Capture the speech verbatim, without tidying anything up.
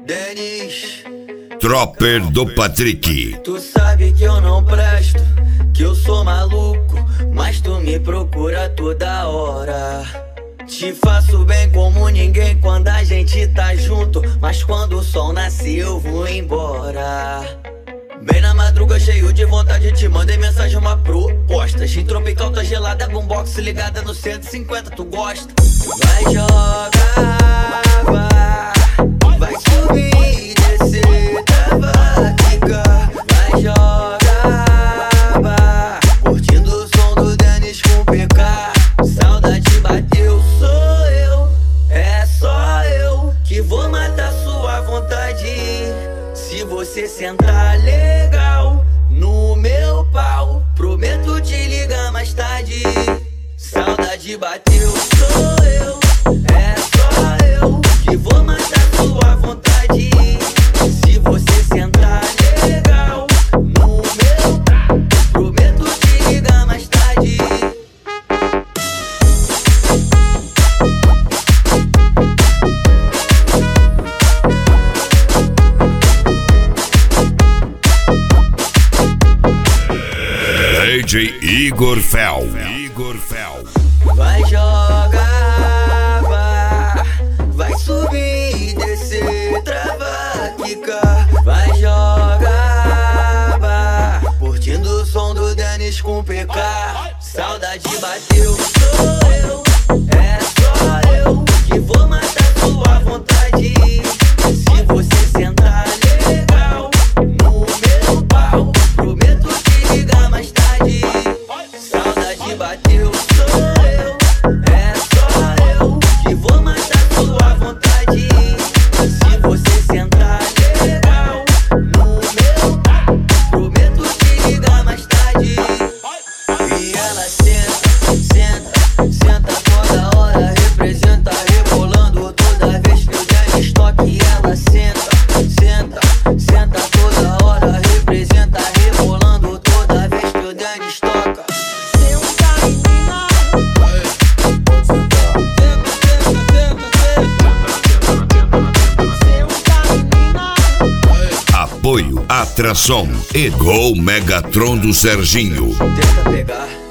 Denis, Tropper do Patrick. tu sabe que eu não presto, que eu sou maluco, mas tu me procura toda hora. Te faço bem como ninguém quando a gente tá junto, mas quando o sol nasce eu vou embora. Bem na madruga, cheio de vontade, te mandei mensagem, uma proposta. Gin tropical, tá gelada, boombox ligada no cento e cinquenta, tu gosta? Vai jogar, vai, vai subir, descer, trava, quica. Vai jogar, vai, curtindo o som do Denis com P K. Saudade bateu, sou eu, é só eu que vou matar sua vontade. Se você sentar legal no meu pau, prometo te ligar mais tarde. Saudade bateu, sou eu, é só eu que vou matar sua vontade. Se você sentar legal no meu pau, prometo te ligar mais tarde. D J Igor Fel. Igor Fel. Vai jogar, vai, vai subir, descer, trava, quica. Vai jogar, vai, curtindo o som do Denis com P K. Saudade bateu, sou eu, é só eu que vou matar sua vontade. Se você sentar legal no meu pau, prometo te ligar mais tarde. Saudade bateu, sou eu, é só eu que vou matar sua vontade. Se você sentar legal no meu pau, prometo te ligar mais tarde. E ela senta, senta, senta toda hora, representa rebolando toda vez que eu der estoque. Ela senta, senta, senta toda hora, representa rebolando toda vez que eu der estoque. Apoio Atração e Gol Megatron do Serginho. Tenta pegar.